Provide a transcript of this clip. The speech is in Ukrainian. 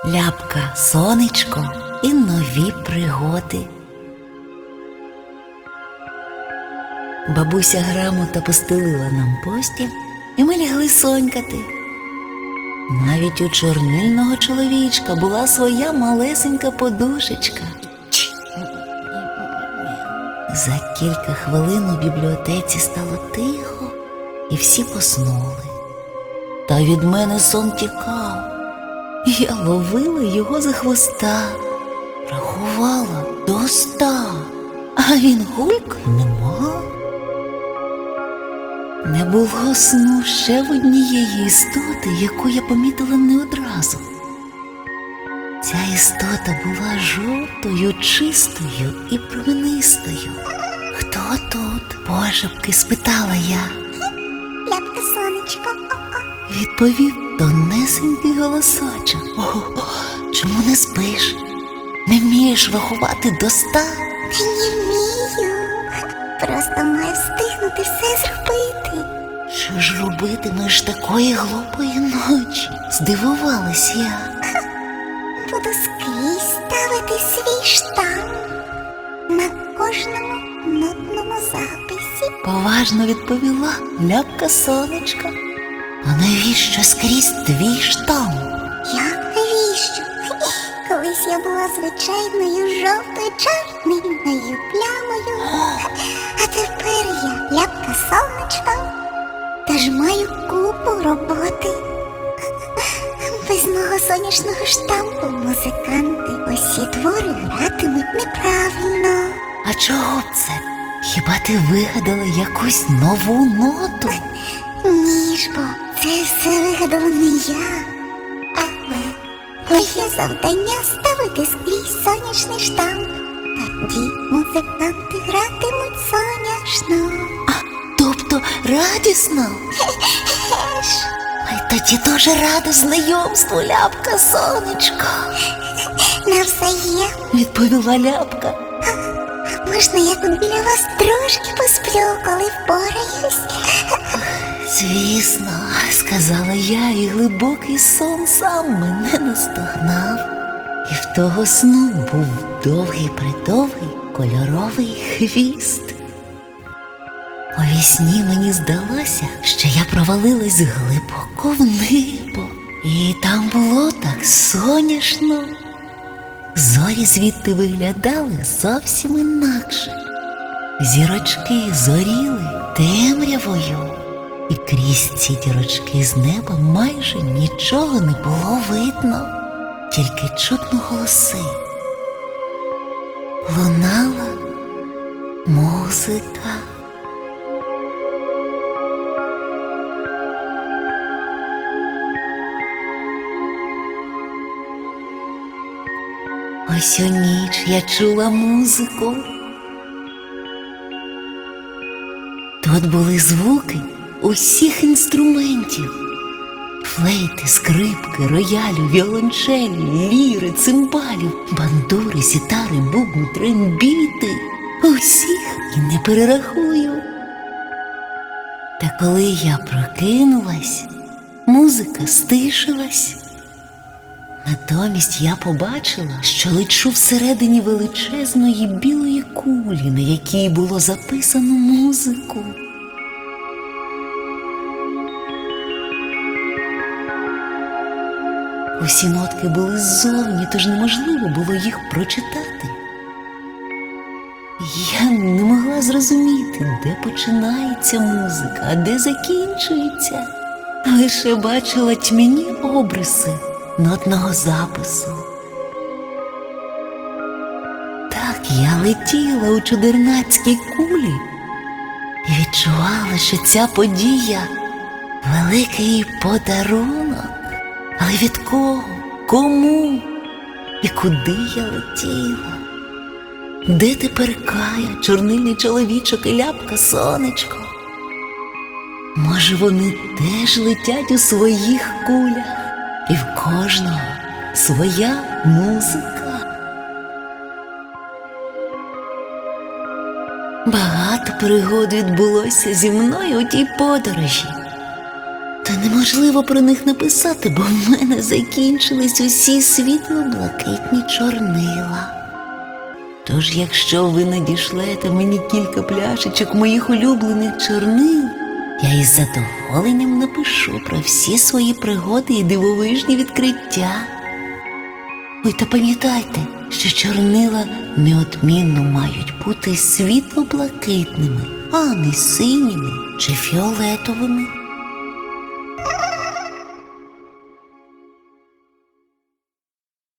Ляпка, сонечко і нові пригоди. Бабуся грамота постелила нам постіль, і ми лягли сонькати. Навіть у чорнильного чоловічка була своя малесенька подушечка. За кілька хвилин у бібліотеці стало тихо, і всі поснули. Та від мене сон тікав. Я ловила його за хвоста, рахувала до 100, а він гульк нема. Не було сну ще в однієї істоти, яку я помітила не одразу. Ця істота була жовтою, чистою і променистою. «Хто тут?» – пошепки спитала я. «Ляпка, сонечко». Відповів тонесенький голосочок. «О, чому не спиш? Не вмієш рахувати до 100?» «Та не вмію. Просто маю встигнути все зробити». «Що ж робитимеш такої глупої ночі?» – здивувалась я. «Буду скрізь ставити свій штамп на кожному нотному записі». Поважно відповіла Ляпка, сонечко. «А навіщо скрізь твій штамп?» «Як навіщо? Колись я була звичайною жовтою чорнильною плямою, а тепер я Ляпка, сонечко, тож маю купу роботи. Без мого сонячного штампу музиканти усі твори гратимуть неправильно». «А чого б це? Хіба ти вигадала якусь нову ноту?» «Ні ж бо, це все вигадала не я, але моє завдання ставити скрізь сонячний штамп. Тоді музиканти гратимуть сонячно». Тобто радісно? Ай, тоді дуже рада знайомству, Ляпка, сонечко. «Навзаєм. Відповіла Ляпка. Можна я тут біля вас трошки посплю, коли впораюсь?» Звісно, сказала я, і глибокий сон сам мене наздогнав. І в того сну був довгий-придовгий кольоровий хвіст. У вісні мені здалося, що я провалилась глибоко в небо, і там було так соняшно. Зорі звідти виглядали зовсім інакше. Зірочки зоріли темрявою, і крізь ці дірочки з неба майже нічого не було видно, тільки чутно голоси. Лунала музика. Ось у ніч я чула музику. Тут були звуки усіх інструментів: флейти, скрипки, роялю, віолончелі, ліри, цимбалів, бандури, сітари, бубни, трембіти. Усіх і не перерахую. Та коли я прокинулась, музика стишилась. Натомість я побачила, що лечу всередині величезної білої кулі, на якій було записано музику. Усі нотки були ззовні, тож неможливо було їх прочитати. Я не могла зрозуміти, де починається музика, а де закінчується. Лише бачила тьмяні обриси нотного запису. Так я летіла у чудернацькій кулі і відчувала, що ця подія – великий подарунок. Але від кого? Кому? І куди я летіла? Де тепер Кая, чорнильний чоловічок і Ляпка, сонечко? Може, вони теж летять у своїх кулях? І в кожного своя музика. Багато пригод відбулося зі мною у тій подорожі. неможливо про них написати, бо в мене закінчились усі світло-блакитні чорнила. Тож, якщо ви надішлете мені кілька пляшечок моїх улюблених чорнил, я із задоволенням напишу про всі свої пригоди і дивовижні відкриття. Ой, та пам'ятайте, що чорнила неодмінно мають бути світло-блакитними, а не синіми чи фіолетовими.